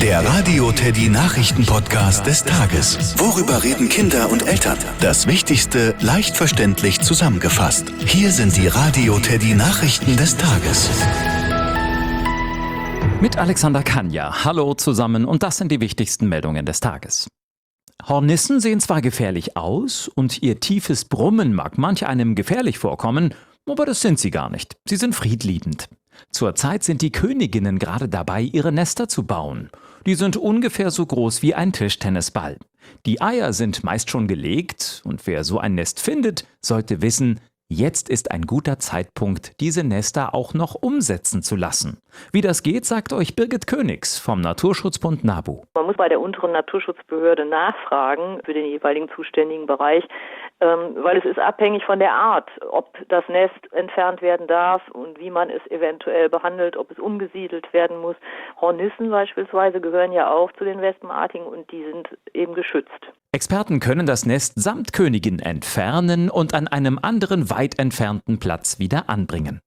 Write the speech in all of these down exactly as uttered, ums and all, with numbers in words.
Der Radio Teddy Nachrichten-Podcast des Tages. Worüber reden Kinder und Eltern? Das Wichtigste leicht verständlich zusammengefasst. Hier sind die Radio Teddy Nachrichten des Tages. Mit Alexander Kanja. Hallo zusammen und das sind die wichtigsten Meldungen des Tages. Hornissen sehen zwar gefährlich aus und ihr tiefes Brummen mag manch einem gefährlich vorkommen, aber das sind sie gar nicht. Sie sind friedliebend. Zurzeit sind die Königinnen gerade dabei, ihre Nester zu bauen. Die sind ungefähr so groß wie ein Tischtennisball. Die Eier sind meist schon gelegt und wer so ein Nest findet, sollte wissen, jetzt ist ein guter Zeitpunkt, diese Nester auch noch umsetzen zu lassen. Wie das geht, sagt euch Birgit Königs vom Naturschutzbund NABU. Man muss bei der unteren Naturschutzbehörde nachfragen für den jeweiligen zuständigen Bereich, ähm, weil es ist abhängig von der Art, ob das Nest entfernt werden darf und wie man es eventuell behandelt, ob es umgesiedelt werden muss. Hornissen beispielsweise gehören ja auch zu den Wespenartigen und die sind eben geschützt. Experten können das Nest samt Königin entfernen und an einem anderen weit entfernten Platz wieder anbringen.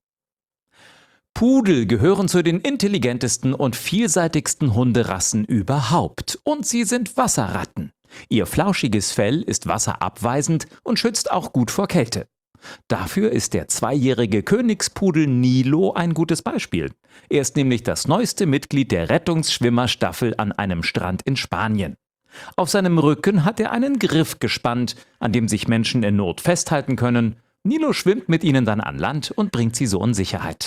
Pudel gehören zu den intelligentesten und vielseitigsten Hunderassen überhaupt und sie sind Wasserratten. Ihr flauschiges Fell ist wasserabweisend und schützt auch gut vor Kälte. Dafür ist der zweijährige Königspudel Nilo ein gutes Beispiel. Er ist nämlich das neueste Mitglied der Rettungsschwimmerstaffel an einem Strand in Spanien. Auf seinem Rücken hat er einen Griff gespannt, an dem sich Menschen in Not festhalten können. Nilo schwimmt mit ihnen dann an Land und bringt sie so in Sicherheit.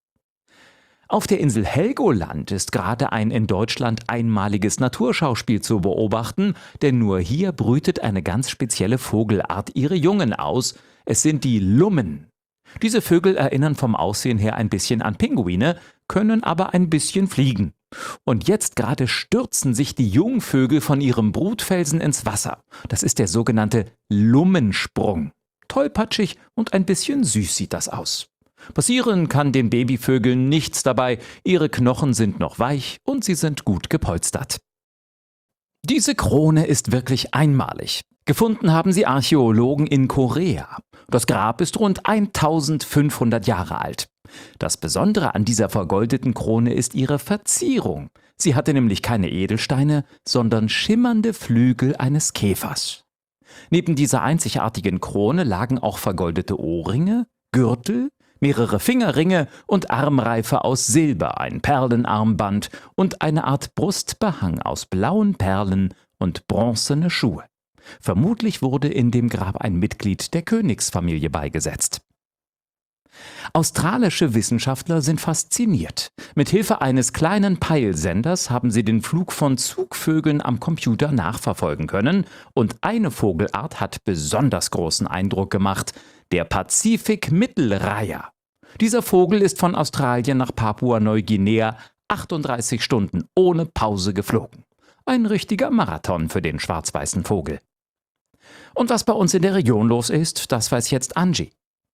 Auf der Insel Helgoland ist gerade ein in Deutschland einmaliges Naturschauspiel zu beobachten, denn nur hier brütet eine ganz spezielle Vogelart ihre Jungen aus. Es sind die Lummen. Diese Vögel erinnern vom Aussehen her ein bisschen an Pinguine, können aber ein bisschen fliegen. Und jetzt gerade stürzen sich die Jungvögel von ihrem Brutfelsen ins Wasser. Das ist der sogenannte Lummensprung. Tollpatschig und ein bisschen süß sieht das aus. Passieren kann den Babyvögeln nichts dabei, ihre Knochen sind noch weich und sie sind gut gepolstert. Diese Krone ist wirklich einmalig. Gefunden haben sie Archäologen in Korea. Das Grab ist rund eintausendfünfhundert Jahre alt. Das Besondere an dieser vergoldeten Krone ist ihre Verzierung. Sie hatte nämlich keine Edelsteine, sondern schimmernde Flügel eines Käfers. Neben dieser einzigartigen Krone lagen auch vergoldete Ohrringe, Gürtel, mehrere Fingerringe und Armreife aus Silber, ein Perlenarmband und eine Art Brustbehang aus blauen Perlen und bronzene Schuhe. Vermutlich wurde in dem Grab ein Mitglied der Königsfamilie beigesetzt. Australische Wissenschaftler sind fasziniert. Mithilfe eines kleinen Peilsenders haben sie den Flug von Zugvögeln am Computer nachverfolgen können und eine Vogelart hat besonders großen Eindruck gemacht, der Pazifik-Mittelreiher. Dieser Vogel ist von Australien nach Papua-Neuguinea achtunddreißig Stunden ohne Pause geflogen. Ein richtiger Marathon für den schwarz-weißen Vogel. Und was bei uns in der Region los ist, das weiß jetzt Angie.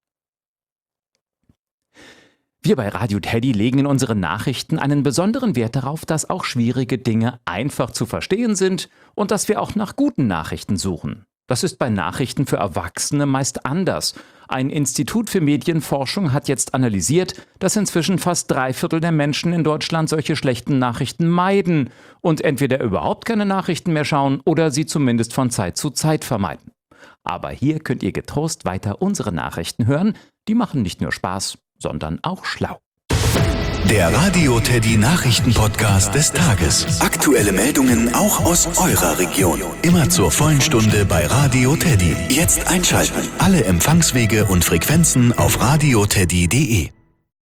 Wir bei Radio Teddy legen in unseren Nachrichten einen besonderen Wert darauf, dass auch schwierige Dinge einfach zu verstehen sind und dass wir auch nach guten Nachrichten suchen. Das ist bei Nachrichten für Erwachsene meist anders. Ein Institut für Medienforschung hat jetzt analysiert, dass inzwischen fast drei Viertel der Menschen in Deutschland solche schlechten Nachrichten meiden und entweder überhaupt keine Nachrichten mehr schauen oder sie zumindest von Zeit zu Zeit vermeiden. Aber hier könnt ihr getrost weiter unsere Nachrichten hören. Die machen nicht nur Spaß, sondern auch schlau. Der Radio Teddy Nachrichten-Podcast des Tages. Aktuelle Meldungen auch aus eurer Region. Immer zur vollen Stunde bei Radio Teddy. Jetzt einschalten. Alle Empfangswege und Frequenzen auf radioteddy punkt de.